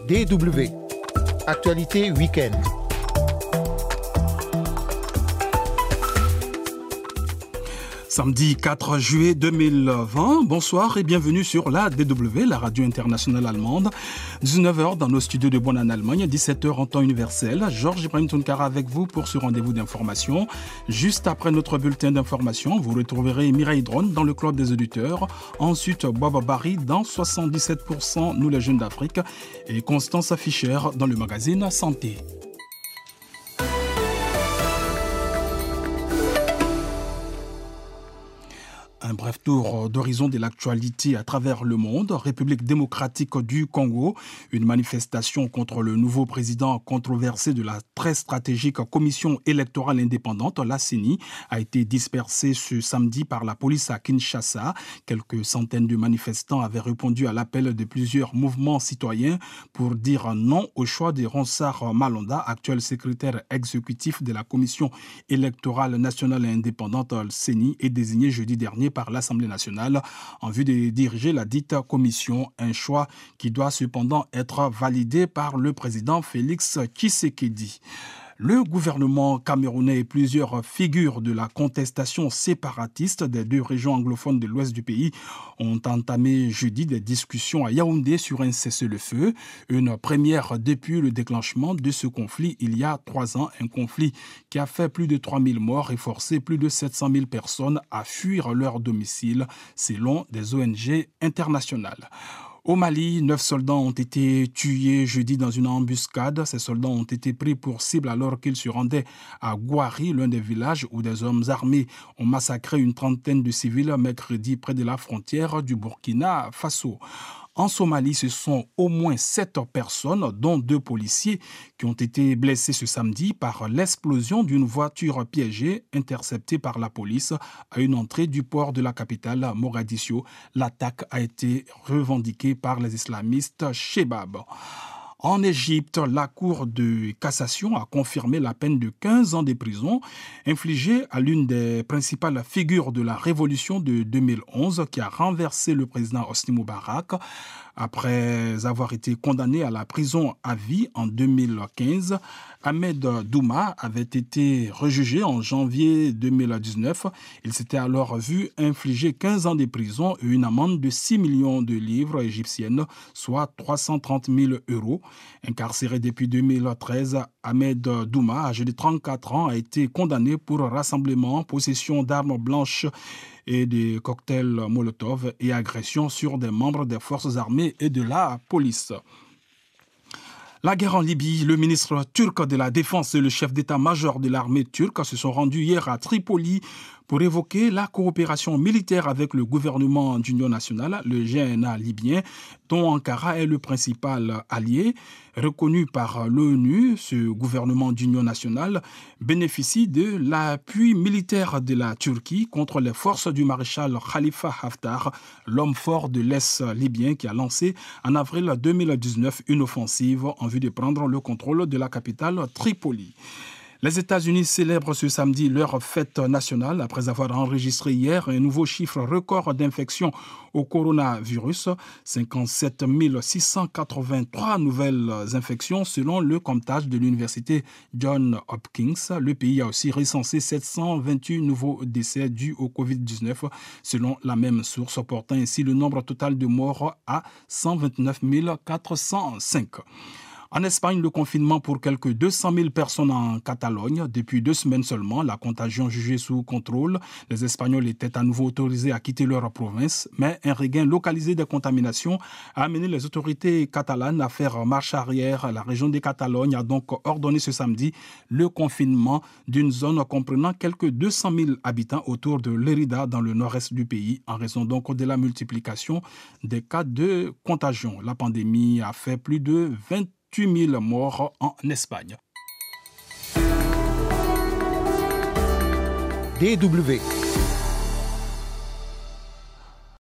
DW. Actualité week-end. Samedi 4 juillet 2020, bonsoir et bienvenue sur la DW, la radio internationale allemande. 19h dans nos studios de Bonn en Allemagne, 17h en temps universel. Georges Ibrahim Tounkara avec vous pour ce rendez-vous d'information. Juste après notre bulletin d'information, vous retrouverez Mireille Drone dans le club des auditeurs. Ensuite, Bob Barry dans 77% Nous les jeunes d'Afrique et Constance Fischer dans le magazine Santé. Un bref tour d'horizon de l'actualité à travers le monde. République démocratique du Congo, une manifestation contre le nouveau président controversé de la très stratégique commission électorale indépendante, la CENI, a été dispersée ce samedi par la police à Kinshasa. Quelques centaines de manifestants avaient répondu à l'appel de plusieurs mouvements citoyens pour dire non au choix de Ronsard Malonda, actuel secrétaire exécutif de la commission électorale nationale et indépendante CENI, et désigné jeudi dernier par l'Assemblée nationale en vue de diriger la dite commission, un choix qui doit cependant être validé par le président Félix Tshisekedi. Le gouvernement camerounais et plusieurs figures de la contestation séparatiste des deux régions anglophones de l'ouest du pays ont entamé jeudi des discussions à Yaoundé sur un cessez-le-feu, une première depuis le déclenchement de ce conflit il y a 3 ans, un conflit qui a fait plus de 3000 morts et forcé plus de 700 000 personnes à fuir leur domicile, selon des ONG internationales. Au Mali, 9 soldats ont été tués jeudi dans une embuscade. Ces soldats ont été pris pour cible alors qu'ils se rendaient à Gouari, l'un des villages où des hommes armés ont massacré une trentaine de civils mercredi près de la frontière du Burkina Faso. En Somalie, ce sont au moins 7 personnes, dont 2 policiers, qui ont été blessés ce samedi par l'explosion d'une voiture piégée interceptée par la police à une entrée du port de la capitale, Mogadiscio. L'attaque a été revendiquée par les islamistes Chebab. En Égypte, la Cour de cassation a confirmé la peine de 15 ans de prison infligée à l'une des principales figures de la révolution de 2011 qui a renversé le président Hosni Moubarak. Après avoir été condamné à la prison à vie en 2015, Ahmed Douma avait été rejugé en janvier 2019. Il s'était alors vu infliger 15 ans de prison et une amende de 6 millions de livres égyptiennes, soit 330 000 euros. Incarcéré depuis 2013, Ahmed Douma, âgé de 34 ans, a été condamné pour rassemblement, possession d'armes blanches et des cocktails Molotov et agression sur des membres des forces armées et de la police. La guerre en Libye, le ministre turc de la Défense et le chef d'état-major de l'armée turque se sont rendus hier à Tripoli pour évoquer la coopération militaire avec le gouvernement d'union nationale, le GNA libyen, dont Ankara est le principal allié. Reconnu par l'ONU, ce gouvernement d'union nationale bénéficie de l'appui militaire de la Turquie contre les forces du maréchal Khalifa Haftar, l'homme fort de l'Est libyen qui a lancé en avril 2019 une offensive en vue de prendre le contrôle de la capitale Tripoli. Les États-Unis célèbrent ce samedi leur fête nationale après avoir enregistré hier un nouveau chiffre record d'infections au coronavirus. 57 683 nouvelles infections selon le comptage de l'université Johns Hopkins. Le pays a aussi recensé 728 nouveaux décès dus au Covid-19 selon la même source, portant ainsi le nombre total de morts à 129 405. En Espagne, le confinement pour quelques 200 000 personnes en Catalogne. Depuis 2 semaines seulement, la contagion jugée sous contrôle. Les Espagnols étaient à nouveau autorisés à quitter leur province, mais un regain localisé de contamination a amené les autorités catalanes à faire marche arrière. La région de Catalogne a donc ordonné ce samedi le confinement d'une zone comprenant quelques 200 000 habitants autour de Lérida dans le nord-est du pays, en raison donc de la multiplication des cas de contagion. La pandémie a fait plus de 28 000 morts en Espagne. DW.